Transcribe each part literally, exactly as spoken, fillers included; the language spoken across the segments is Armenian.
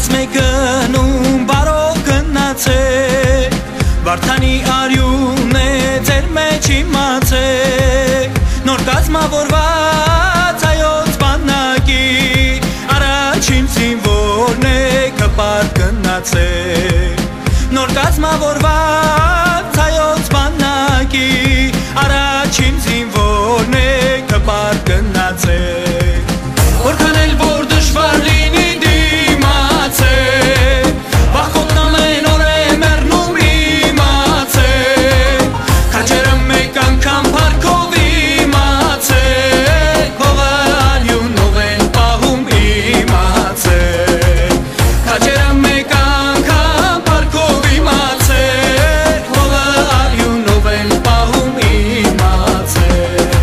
գնում բարով գնացեք, Վարդանի արյուն է ձեր մեջ իմացեք, Նոր կազմավորված հայոց բանակի առաջին զինվորն է կպարտ գնացեք, Նոր կազմավորված հայոց բանակի առաջին զինվորն է կպարտ գնացեք, Որքան էլ որ դժվար լինի դիմացեք, Վախոտն ամեն օր է մեռնում իմացեք, Քաջերը մեկ անգամ փառքով իմացեք, Հողը արյունով են պահում իմացեք, Քաջերը մեկ անգամ փառքով իմացեք, Հողը արյունով են պահում իմացեք,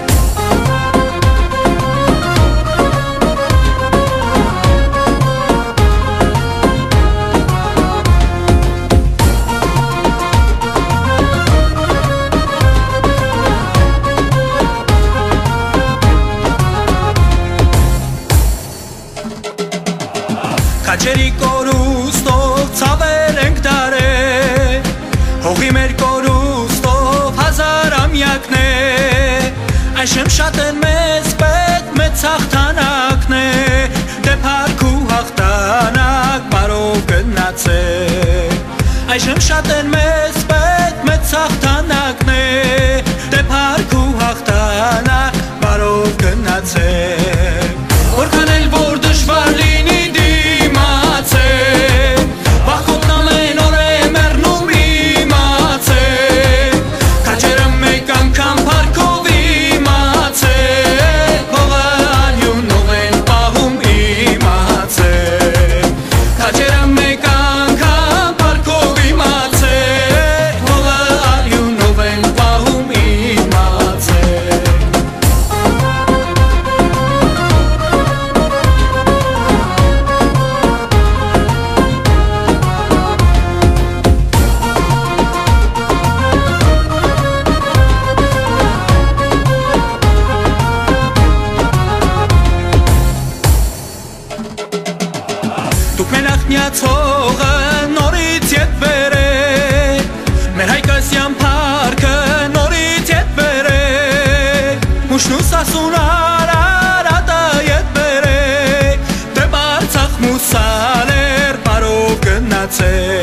Քաջերի կորուստով ցավեր ենք դարել, Հողի մեր կորուստով հազար ամյակներ, Այժմ շատ են մեզ պետք մեծ հաղթանակներ, Դե փառք ու հաղթանակ բարով գնացեք, Այժմ շատ են մեզ պետք մեծ հաղթանակներ, Դե փառք ու հաղթանակ բարով գնացեք, Որքան էլ որ դժվար լինի Վախոտն ամեն օր է մեռնում իմացեք, Քաջերը մեկ անգամ փառքով իմացեք, Հողը արյունով են պահում իմացեք, Քաջերը մեկ անգամ փառքով իմացեք, Հողը արյունով են պահում իմացեք, Դուք մենակ միացողը նորից ետ բերեք, Մեր հայկասյան փառքը նորից ետ բերեք, Մուշն ու սասուն արարատը ետ բերեք, Դե բարձախ մուսալեր բարով գնացեք,